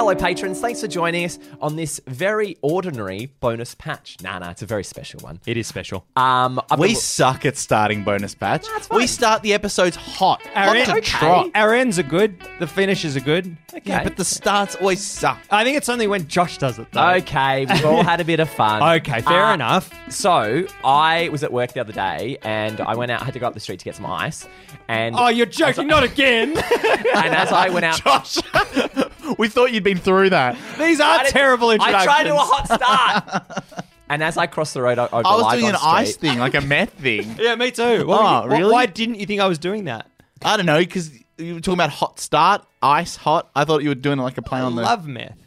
Hello, patrons. Thanks for joining us on this very ordinary bonus patch. Nah, it's a very special one. It is special. We suck at starting bonus patch. We start the episodes hot. Our, Hot to trot. our ends are good. The finishes are good. Yeah, but the starts always suck. I think it's only when Josh does it, though. Okay, we've all had a bit of fun. Okay, fair enough. So, I was at work the other day, and I went out, I had to go up the street to get some ice. And Oh, you're joking. Not again. and as I went out... Josh, we thought you'd been through that. These are terrible introductions. I tried to do a hot start. And as I crossed the road over I was Lygon doing an Street, ice thing, like a meth thing. Yeah, me too. Really? Why didn't you think I was doing that? I don't know, because you were talking about hot start, ice, hot. I thought you were doing like a play on the... Love meth.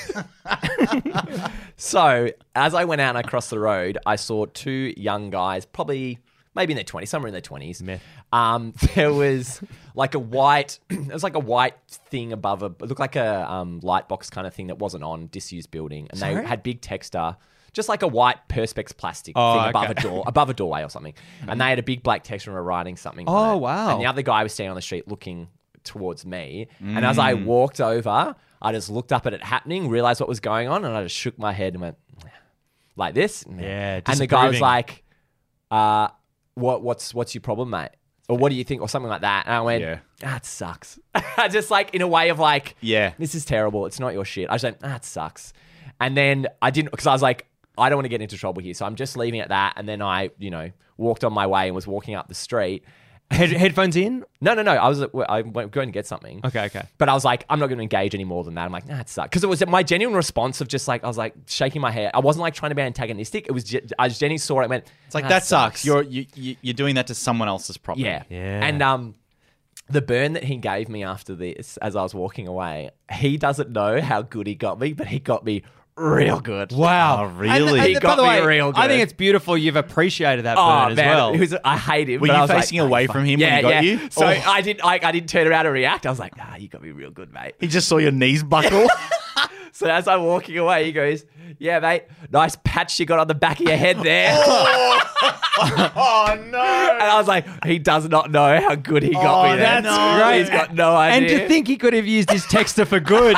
So, as I went out and I crossed the road, I saw two young guys, probably maybe in their 20s, somewhere in their 20s. Meth. There was like a white, it was like a white thing above it looked like a light box kind of thing that wasn't on, disused building. And Sorry? they had big texter, just like a white Perspex plastic Oh, thing above okay. a door, above a doorway or something. And they had a big black texter and were writing something on Oh, it. wow. And the other guy was standing on the street looking towards me. And as I walked over, I just looked up at it happening, realized what was going on, and I just shook my head and went, like this. Yeah, And the guy was disapproving. like, what's your problem, mate? Or what do you think? Or something like that. And I went, Yeah. it sucks. Just like in a way of like, Yeah. this is terrible. It's not your shit. I just went, it sucks. And then I didn't, because I was like, I don't want to get into trouble here. So I'm just leaving it at that. And then I, walked on my way and was walking up the street. Headphones in? No. I went going to get something. Okay. But I was like, I'm not going to engage any more than that. I'm like, it sucks. Because it was my genuine response of just like, I was like shaking my head. I wasn't like trying to be antagonistic. It was I just genuinely saw it and went, It's like, that sucks. You're doing that to someone else's property. Yeah. Yeah. And the burn that he gave me after this, as I was walking away, he doesn't know how good he got me, but he got me real good. Wow. Oh, really? He by got the me way, real good. I think it's beautiful you've appreciated that Oh burn as man, well. I hate him. Were but I you was like, facing away from him when he got you? So Oh. I didn't turn around and react. I was like, you got me real good, mate. He just saw your knees buckle. So as I'm walking away, he goes, yeah, mate, nice patch you got on the back of your head there. Oh, no. And I was like, he does not know how good he got me there. that's great. He's got no idea. And to think he could have used his texter for good.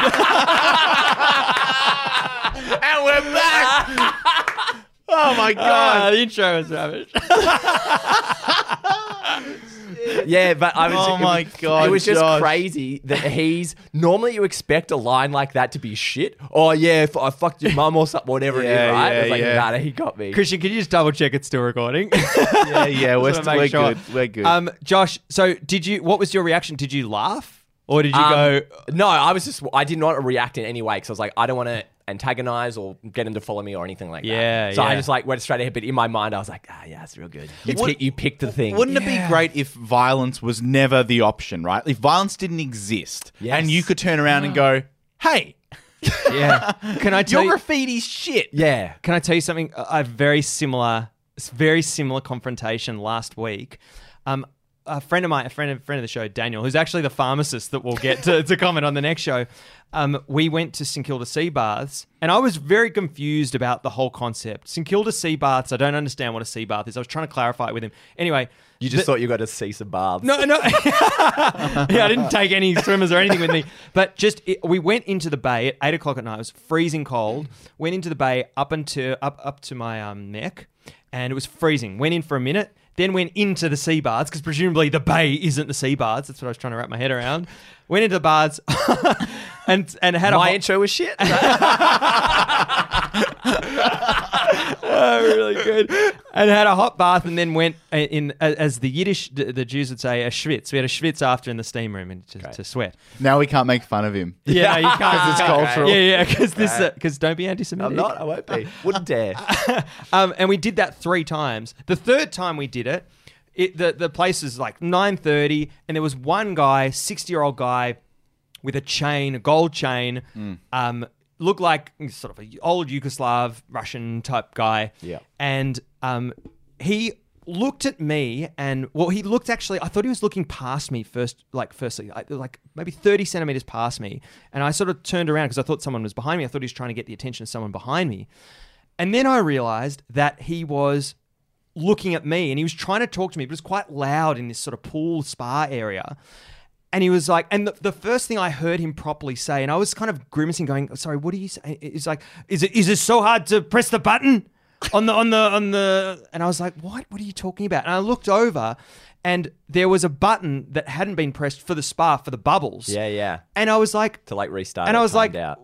And we're back. Oh, my God. The intro was rubbish. Yeah, but I was. Oh my God, It was just Josh. crazy that he's normally you expect a line like that to be shit. Oh yeah, I fucked your mum or something, whatever it is, Yeah, right? yeah, It's like, yeah. nah, he got me. Christian, can you just double check it's still recording? Yeah, we're Just wanna make sure. good. We're good. Josh, so what was your reaction? Did you laugh? Or did you go... No, I did not react in any way because I was like, I don't want to antagonize or get him to follow me or anything like that. Yeah, So I yeah. just like went straight ahead. But in my mind, I was like, yeah, it's real good. You picked the thing. Wouldn't it be great if violence was never the option, right? If violence didn't exist Yes. and you could turn around and go, hey, Yeah. Can I tell your you... graffiti's shit. Yeah. Can I tell you something? A very similar confrontation last week. A friend of mine, a friend of the show, Daniel, who's actually the pharmacist that we'll get to comment on the next show. We went to St Kilda Sea Baths, and I was very confused about the whole concept. St Kilda Sea Baths, I don't understand what a sea bath is. I was trying to clarify it with him. Anyway, You just thought you got to see some baths. no. Yeah, I didn't take any swimmers or anything with me. But we went into the bay at 8 o'clock at night. It was freezing cold. Went into the bay up to my neck, and it was freezing. Went in for a minute, then went into the sea baths because presumably the bay isn't the sea baths. That's what I was trying to wrap my head around. Went into the baths and had My intro was shit. Oh, really good. And had a hot bath and then went in, as the Yiddish, the Jews would say, a schwitz. We had a schwitz after in the steam room and to sweat. Now we can't make fun of him. Yeah, no, you can't. 'Cause it's cultural. Yeah, because don't be anti-Semitic. I'm not. I won't be. Wouldn't dare. And we did that 3 times. The third time we did it, the place was like 9:30, and there was one guy, 60-year-old guy, with a chain, a gold chain, looked like sort of an old Yugoslav Russian type guy. Yeah. And he looked at me and, he looked actually, I thought he was looking past me firstly, like maybe 30 centimeters past me. And I sort of turned around because I thought someone was behind me. I thought he was trying to get the attention of someone behind me. And then I realized that he was looking at me and he was trying to talk to me, but it was quite loud in this sort of pool spa area. And he was like, and the first thing I heard him properly say, and I was kind of grimacing, going, "Sorry, what are you saying?" He's like, "Is it so hard to press the button on the?" And I was like, "What? What are you talking about?" And I looked over, and there was a button that hadn't been pressed for the spa for the bubbles. Yeah. And I was like, To like restart. and I was like, out.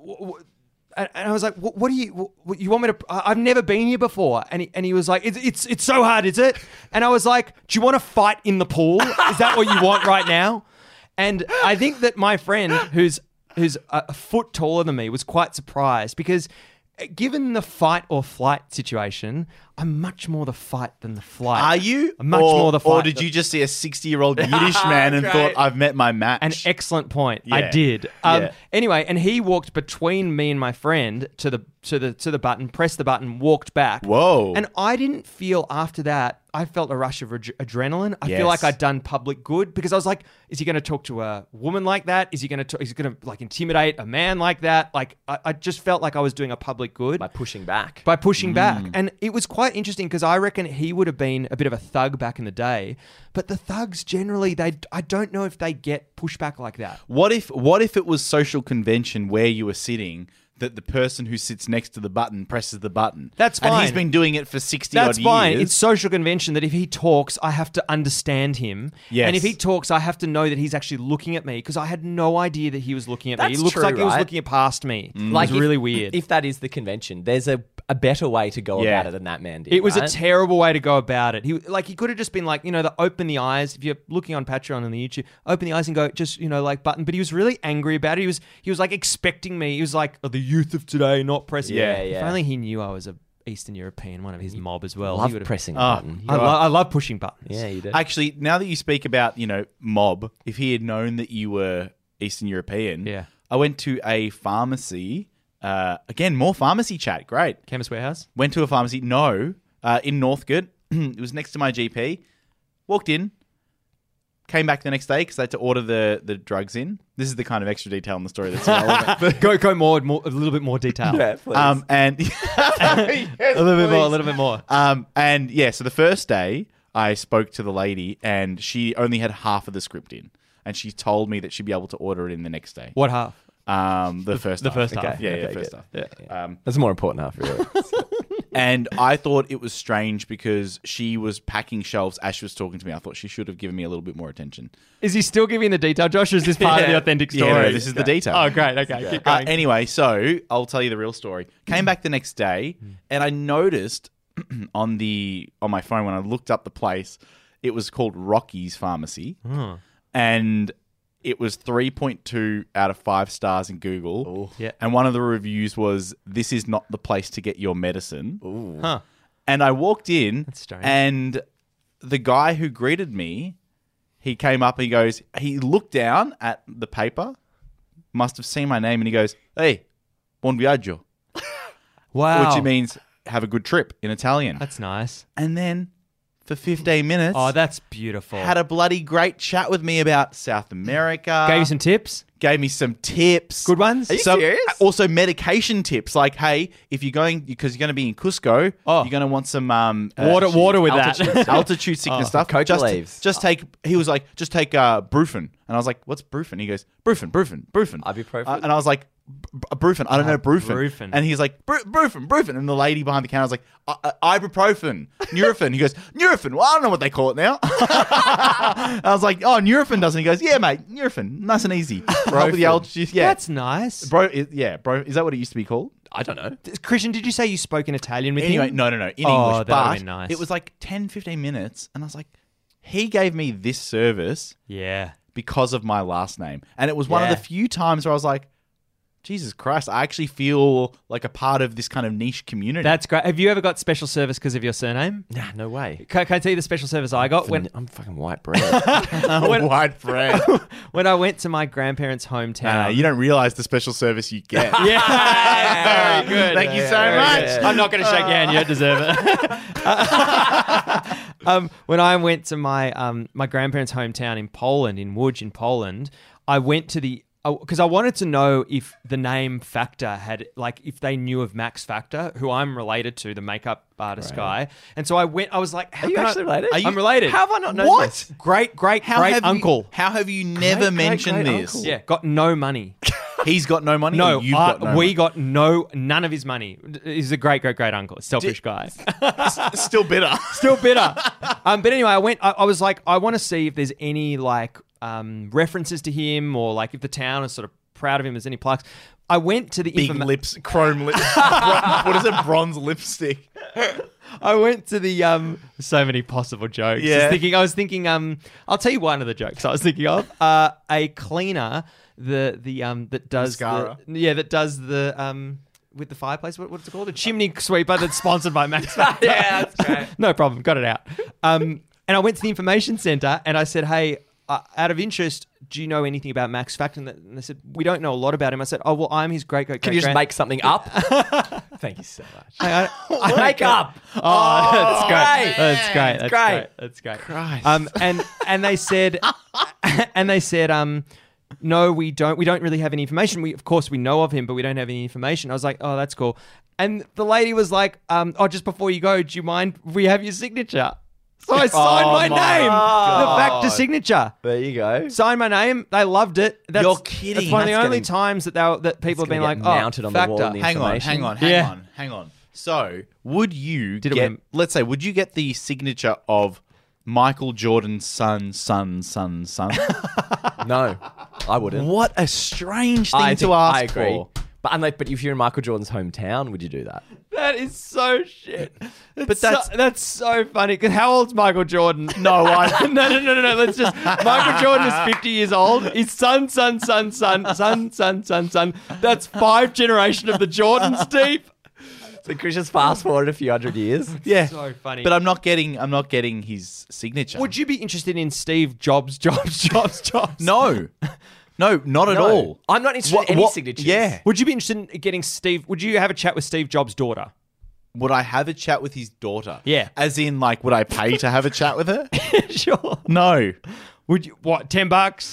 and I was like, "What do you want me to? I've never been here before." And he was like, "It's so hard, is it?" And I was like, "Do you want to fight in the pool? Is that what you want right now?" And I think that my friend, who's a foot taller than me, was quite surprised because, given the fight or flight situation, I'm much more the fight than the flight. Are you? I'm much more the fight. Or did you just see a 60-year-old Yiddish man and thought, I've met my match? An excellent point. I Yeah. did. Yeah. Anyway, and he walked between me and my friend to the button, pressed the button, walked back. Whoa. And I didn't feel after that. I felt a rush of adrenaline. I Yes. feel like I'd done public good because I was like, is he going to talk to a woman like that? Is he going to like intimidate a man like that? Like I just felt like I was doing a public good By pushing back. by pushing back. And it was quite interesting because I reckon he would have been a bit of a thug back in the day. But the thugs generally, I don't know if they get pushback like that. What if it was social convention where you were sitting that the person who sits next to the button presses the button? That's And he's fine. been doing it for 60 That's odd fine. years. It's social convention that if he talks, I have to understand him. Yes. And if he talks, I have to know that he's actually looking at me because I had no idea that he was looking at me. That's He looks true, like he was right? looking past me. It Like was really weird. If that is the convention, there's a better way to go Yeah. about it than that man did. It was right? a terrible way to go about it. He could have just been like, the open the eyes. If you're looking on Patreon and the YouTube, open the eyes and go, just, like button. But he was really angry about it. He was like expecting me. He was like, the youth of today not pressing. Yeah, If yeah. only he knew I was a Eastern European, one of his mob as well. Love He would've- pressing a Oh, button. I love pushing buttons. Yeah, you did. Actually, now that you speak about, mob, if he had known that you were Eastern European, Yeah. I went to a pharmacy. Again, more pharmacy chat. Great. Chemist Warehouse. Went to a pharmacy. No, in Northcote. It was next to my GP. Walked in. Came back the next day because I had to order the drugs in. This is the kind of extra detail in the story that's irrelevant. Go more, a little bit more detail. Yeah, please. And A little bit more. and yeah, so the first day I spoke to the lady and she only had half of the script in, and she told me that she'd be able to order it in the next day. What half? The first the half. first half. Okay. Yeah, Okay, first good. half. That's the more important half, really. And I thought it was strange because she was packing shelves as she was talking to me. I thought she should have given me a little bit more attention. Is he still giving the detail, Josh, or is this part of the Yeah. authentic Yeah, story? no, this is the detail. Oh, great. Okay, keep going. Anyway, so I'll tell you the real story. Came back the next day, and I noticed on my phone when I looked up the place, it was called Rocky's Pharmacy, and it was 3.2 out of 5 stars in Google. Yeah. And one of the reviews was, "This is not the place to get your medicine." Huh. And I walked in, That's strange. and the guy who greeted me, he came up and he looked down at the paper, must have seen my name, and he goes, "Hey, buon viaggio," Wow. which means have a good trip in Italian. That's nice. And then for 15 minutes, Oh, that's beautiful. had a bloody great chat with me about South America. Gave you some tips? Gave me some tips. Good ones? Are you serious? Also medication tips, like, hey, if you're going, because you're going to be in Cusco, Oh. you're going to want some Water with that. altitude sickness stuff. coca leaves. Just take. He was like, just take Brufen, and I was like, what's Brufen? He goes, Brufen. Ibuprofen? And I was like, Brufen. I don't know Brufen. Brufen. And he's like, Brufen. And the lady behind the counter was like, ibuprofen, Nurofen. He goes, Nurofen. Well, I don't know what they call it now. I was like, oh, Nurofen doesn't. He goes, yeah, mate, Nurofen, nice and easy. Help with the altitude. Yeah, That's nice. bro. Bro. Is that what it used to be called? I don't know. Christian, did you say you spoke in Italian with Anyway, him? no, in Oh, English. that would've But been nice. it was like 10, 15 minutes, and I was like, he gave me this service Yeah. because of my last name. And it was one of Yeah. the few times where I was like, Jesus Christ, I actually feel like a part of this kind of niche community. That's great. Have you ever got special service because of your surname? Nah, no way. Can I tell you the special service I got when I'm fucking white bread. white bread. when I went to my grandparents' hometown? You don't realize the special service you get. Yeah, very good. Thank you so Very much. good. I'm not going to shake your hand. You don't deserve it. When I went to my my grandparents' hometown in Poland, in Łódź in Poland, I went to the because I wanted to know if the name Factor had, like, if they knew of Max Factor, who I'm related to, the makeup artist guy. And so I was like, how Are you can actually related? I'm related. How have I not known What? this? Great uncle. How have you never mentioned great this? uncle. Yeah, got no money. He's got no money. No, or you've got no we money? got none of his money. He's a great uncle. Selfish guy. Still bitter. Still bitter. But anyway, I was like, I want to see if there's any like references to him, or like if the town is sort of proud of him. There's any plaques. I went to the Big lips, chrome lips. What is it? Bronze lipstick. I went to the so many possible jokes. Yeah. I was thinking I'll tell you one of the jokes I was thinking of. A cleaner that does Mascara. that does the with the fireplace. What's it called? A chimney sweeper that's sponsored by Max Factor. Yeah, that's great. No problem. Got it out. And I went to the information center and I said, hey, out of interest, do you know anything about Max Factor? And they said, we don't know a lot about him. I said, oh, well, I'm his great. Can you just make something up? Thank you so much. I Make up. Oh, that's great. great. That's great. That's Great. great. That's great. Christ. And they said, no, we don't really have any information. Of course we know of him, but we don't have any information. I was like, oh, that's cool. And the lady was like, oh, just before you go, do you mind if we have your signature? So I signed my name, the Factor signature. There you go. Signed my name. They loved it. You're kidding. That's one of the That's only getting- times that people have been like, gonna oh, get mounted on the Factor. wall in the Hang information. hang on. So, would you Did it get, with- let's say, would you get the signature of Michael Jordan's son? No, I wouldn't. What a strange thing I to ask I agree. for. But if you're in Michael Jordan's hometown, would you do that? That is so shit. But that's so funny. Because how old's Michael Jordan? No, I... No. Let's just. Michael Jordan is 50 years old. His son. That's 5 generations of the Jordans deep. So Chris just fast forward a few hundred years. Yeah. So funny. But I'm not getting his signature. Would you be interested in Steve Jobs? No. No, not at all. I'm not interested in any signatures. Yeah. Would you be interested in getting Steve? Would you have a chat with Steve Jobs' daughter? Would I have a chat with his daughter? Yeah. As in, like, would I pay to have a chat with her? Sure. No. Would you? What? $10?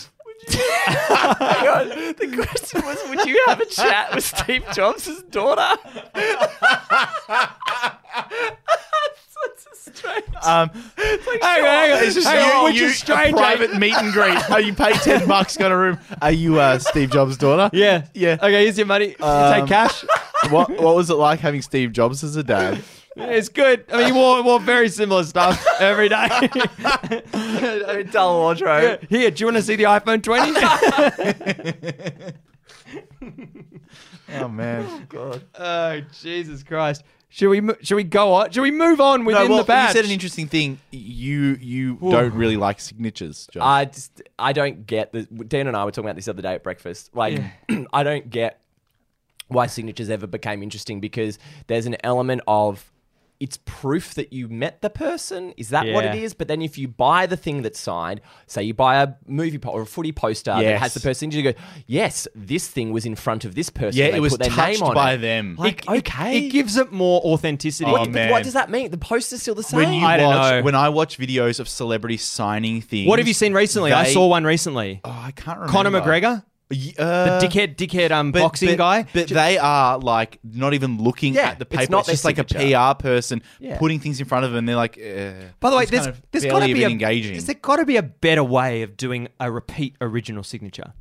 Hang on. The question was, would you have a chat with Steve Jobs' daughter? That's a strange. Hang on. It's just Hang on, you, which is strange, a private meet and greet. Oh, you pay $10, got a room. Are you Steve Jobs' daughter? Yeah. Yeah. Okay, here's your money. You take cash. What was it like having Steve Jobs as a dad? It's good. I mean, he wore very similar stuff every day. A dull wardrobe. Here, do you want to see the iPhone 20? Oh man. God. Oh, Jesus Christ. Should we go on? Should we move on within the batch? You said an interesting thing. You don't really like signatures, Joe. I don't get the. Dan and I were talking about this the other day at breakfast. Like, I don't get why signatures ever became interesting, because there's an element of it's proof that you met the person. Is that what it Yeah. is? But then if you buy the thing that's signed, say you buy a movie or a footy poster that Yes. has the person, you go, yes, this thing was in front of this person. Yeah, They it was put their touched name on by it. them. Like, okay. It gives it more authenticity. Oh, But man. what does that mean? The poster's still the same. When you I don't know. when I watch videos of celebrities signing things, What have you seen recently? I they- saw one recently. Oh, I can't remember. Conor McGregor, the dickhead boxing guy. But they are like not even looking Yeah, at the it's paper. not It's their just like a signature. PR person Yeah. putting things in front of them. And they're like, By the way, it's there's kind of got to barely be even engaging. There's got to be a better way of doing a repeat original signature.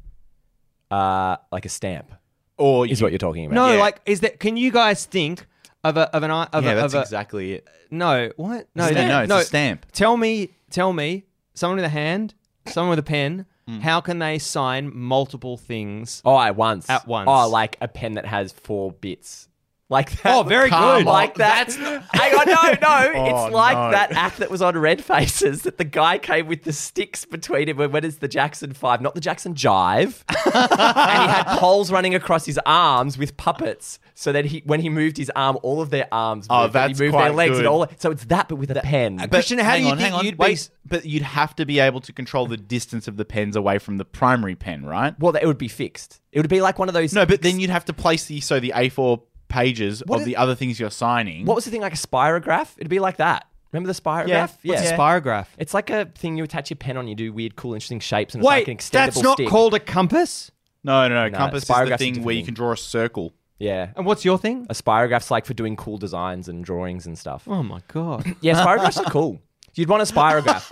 like a stamp Or is you- what you're talking about. No, Yeah. like is that? Can you guys think of yeah, that's a exactly it. no? What? No, No, it's a stamp. Tell me, someone with a hand, someone with a pen. How can they sign multiple things? Oh, at once. At once. Oh, like a pen that has 4 bits. Like that. Oh, very Come good. on. Like that. Hang on, no. Oh, It's like no. that act that was on Red Faces that the guy came with the sticks between him. When it's the Jackson 5, not the Jackson Jive. And he had poles running across his arms with puppets. So that when he moved his arm, all of their arms moved. Oh, and that's he moved quite their legs good. and all. So it's that, but with a pen. Christian, how do you think you'd be? But you'd have to be able to control the distance of the pens away from the primary pen, right? Well, it would be fixed. It would be like one of those. No, but then you'd have to place the A4 pages What of is- the other things you're signing. What was the thing, like a spirograph? It'd be like that. Remember the spirograph? What's a spirograph? It's like a thing you attach your pen on. You do weird, cool, interesting shapes, and it's like an Wait, extendable that's not stick. called a compass. No. Compass is the spirograph's a thing different where you thing. can draw a circle. Yeah. And what's your thing? A spirograph's like for doing cool designs and drawings and stuff. Oh my god. Yeah, spirographs are cool. You'd want a spirograph.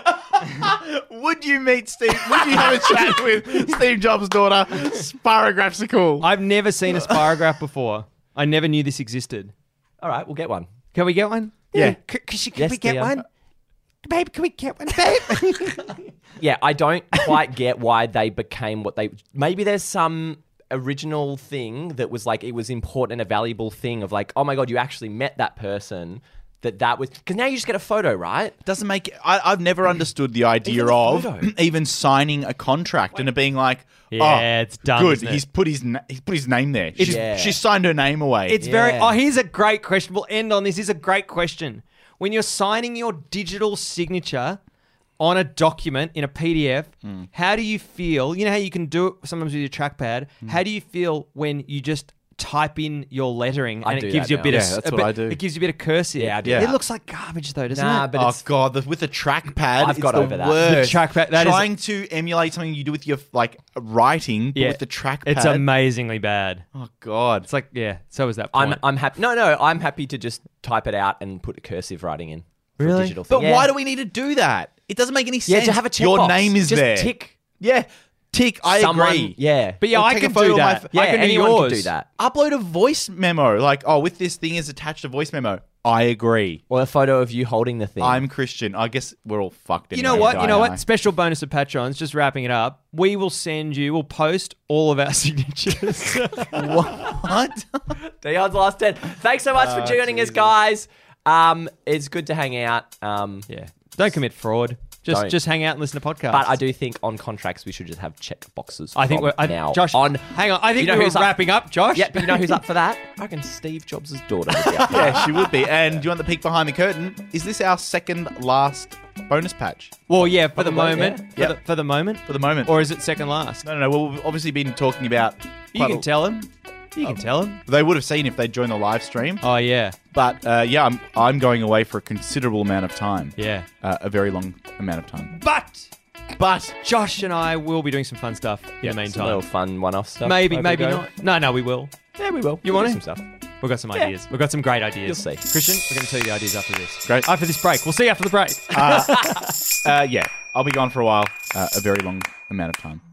Would you meet Steve? Would you have a chat with Steve Jobs' daughter? Spirographs are cool. I've never seen a spirograph before. I never knew this existed. All right, we'll get one. Can we get one? Yeah. Can Yes, we get Theo. one? Babe, can we get one, babe? Yeah, I don't quite get why they became what they... Maybe there's some original thing that was like, it was important and a valuable thing of like, oh my God, you actually met that person. That was... Because now you just get a photo, right? Doesn't make... I've never understood the idea Even the of photo. even signing a contract and it being like, Yeah, it's dumb, Good, isn't it? he's put his name there. Yeah. She signed her name away. It's Yeah. very... Oh, here's a great question. We'll end on this. This is a great question. When you're signing your digital signature on a document in a PDF, how do you feel? You know how you can do it sometimes with your trackpad? How do you feel when you just type in your lettering I and do it gives that you a now. bit Yeah, of... that's a what bit- I do. It gives you a bit of cursive. Yeah, I do It that. looks like garbage though, doesn't Nah, it? but Oh it's... God, with a trackpad, I've got it's over the that. worst. The trackpad- that is- Trying to emulate something you do with your like writing, but with the trackpad. It's amazingly bad. Oh God. It's like, yeah, so is that point. I'm happy... No, I'm happy to just type it out and put cursive writing in. For a Really? digital thing. But Yeah. why do we need to do that? It doesn't make any Yeah, sense. to have a checkbox. Your name is just there. tick. Yeah, tick. I Someone, agree. Yeah. But yeah, Or I take a can photo do of my that. f- Yeah, I can do anyone yours. can do that. Upload a voice memo. Like, oh, with this thing is attached a voice memo. I agree. Or a photo of you holding the thing. I'm Christian. I guess we're all fucked. You Anyway, know what? Di You know and I. what? Special bonus of patrons. Just wrapping it up. We'll post all of our signatures. What? Dion's last 10. Thanks so much for joining us, guys. It's good to hang out. yeah. Don't commit fraud. Don't. Just hang out and listen to podcasts. But I do think on contracts we should just have check boxes. I think from we're now Josh. on. Hang on. I think You know we're who's up- wrapping up, Josh. Yeah, but you know who's up for that? I reckon Steve Jobs' daughter. would be up for that. Yeah, she would be. And do you want the peek behind the curtain? Is this our second last bonus patch Well, yeah, for the Probably, moment. yeah. For the moment. for the moment? Or is it second last? No. Well, we've obviously been talking about. You quite can a- tell him. You can tell him. They would have seen if they'd joined the live stream. Oh yeah, But yeah, I'm going away for a considerable amount of time. yeah. A very long amount of time. But Josh and I will be doing some fun stuff in the Some meantime. little fun one-off stuff. Maybe, over maybe the go. not. No, we will. Yeah, we will. You We'll want do it? some stuff. We've got some ideas. We've got some great ideas. You'll see. Christian, we're going to tell you the ideas after this. Great. After this break. We'll see you after the break. Yeah, I'll be gone for a while. A very long amount of time.